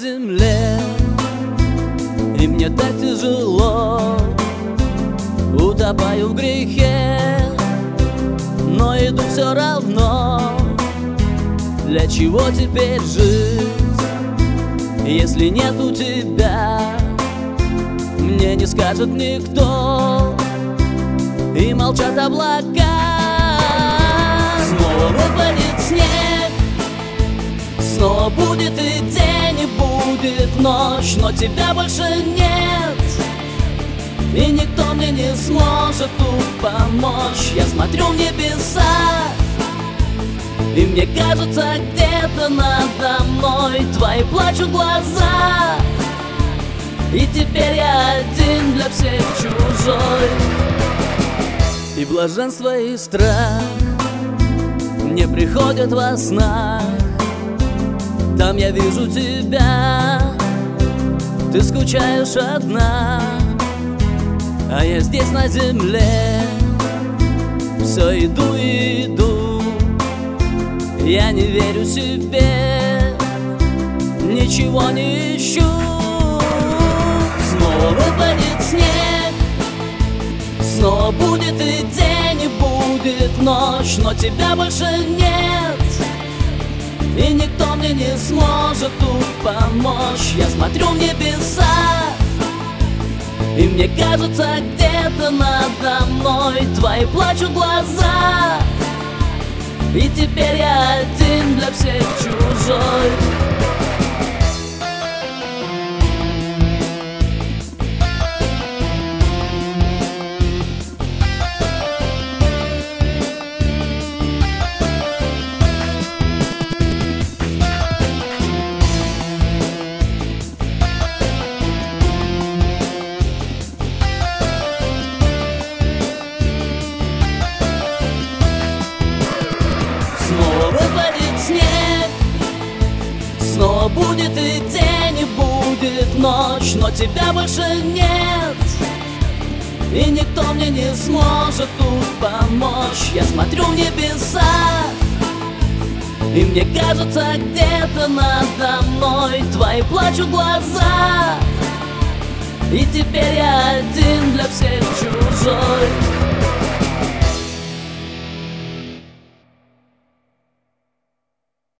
земле, и мне так тяжело, утопаю в грехе, но иду все равно. Для чего теперь жить, если нету тебя? Мне не скажет никто, и молчат облака. Снова выпадет снег, снова будет и день, и будет ночь, но тебя больше нет, и никто мне не сможет тут помочь. Я смотрю в небеса, и мне кажется, где-то надо мной твои плачут глаза, и теперь я один для всех чужой. И блаженство, и страх мне приходят во снах. Там я вижу тебя, ты скучаешь одна, а я здесь на земле все иду и иду. Я не верю себе, ничего не ищу. Снова выпадет снег, снова будет и день, и будет ночь, но тебя больше нет, и никто мне не сможет тут помочь. Я смотрю в небеса, и мне кажется, где-то надо мной твои плачут глаза, и теперь я один для всех чужой. Снова выпадет снег, снова будет и день, и будет ночь, но тебя больше нет, и никто мне не сможет тут помочь. Я смотрю в небеса, и мне кажется, где-то надо мной твои плачут глаза, и теперь я один для всех чужой.